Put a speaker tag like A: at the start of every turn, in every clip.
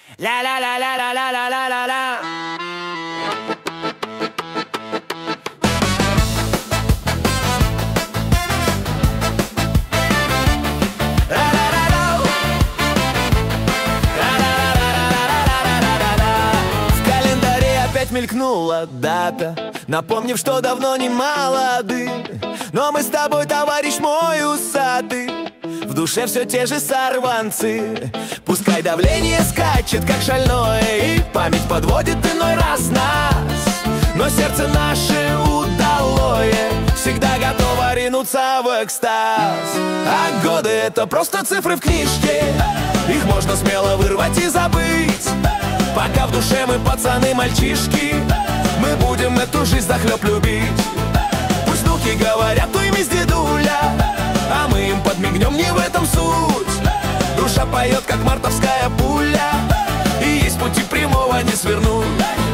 A: Ля-ля-ля-ля-ля-ля-ля-ля-ля. В календаре опять мелькнула дата, напомнив, что давно не молоды. Но мы с тобой, товарищ мой усатый, в душе все те же сорванцы. Пускай давление скачет, как шальное, и память подводит иной раз нас, но сердце наше удалое всегда готово ринуться в экстаз. А годы — это просто цифры в книжке, их можно смело вырвать и забыть. Пока в душе мы пацаны-мальчишки, мы будем эту жизнь захлеб любить. Пусть внуки говорят: уймись, дедуля, а мы им подмигнем, не в этом суть. Душа поет, как мартовская пуля, и есть пути прямого не свернуть.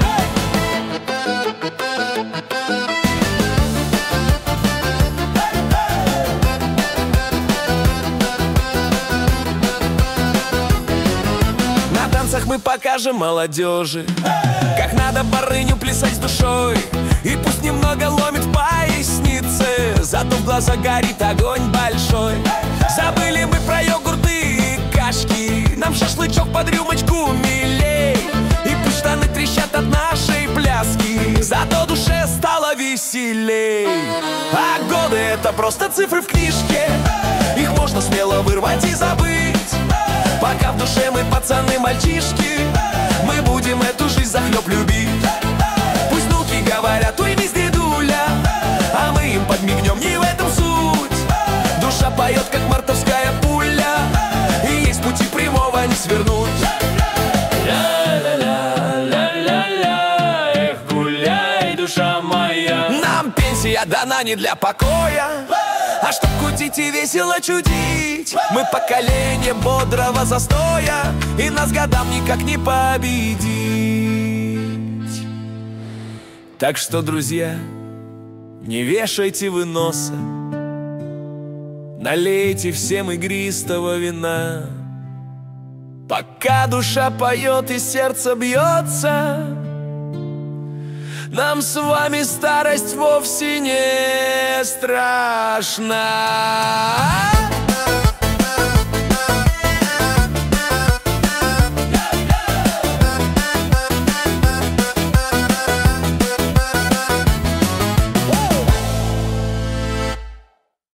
A: На танцах мы покажем молодежи, как надо барыню плясать с душой. И пусть немного ломит в пояснице, зато в глазах горит огонь большой. Забыли мы про йогурты и кашки, нам шашлычок под рюмочку милей. И пусть штаны трещат от нашей пляски, зато душе стало веселей. А годы — это просто цифры в книжке, их можно смело вырвать и забыть. Пока в душе мы пацаны-мальчишки, мы будем эту жизнь захлеб любить. Пусть внуки говорят: уймись, дедуля, а мы им подмигнем, не в этом суть. Душа поет, как мартовская пуля, и есть пути прямого не свернуть.
B: Ля-ля-ля-ля-ля-ля, эх, гуляй, душа моя.
A: Нам пенсия дана не для покоя, а чтоб кутить и весело чудить. Мы поколение бодрого застоя, и нас годам никак не победить. Так что, друзья, не вешайте вы носа, налейте всем игристого вина. Пока душа поет и сердце бьется, нам с вами старость вовсе не страшна.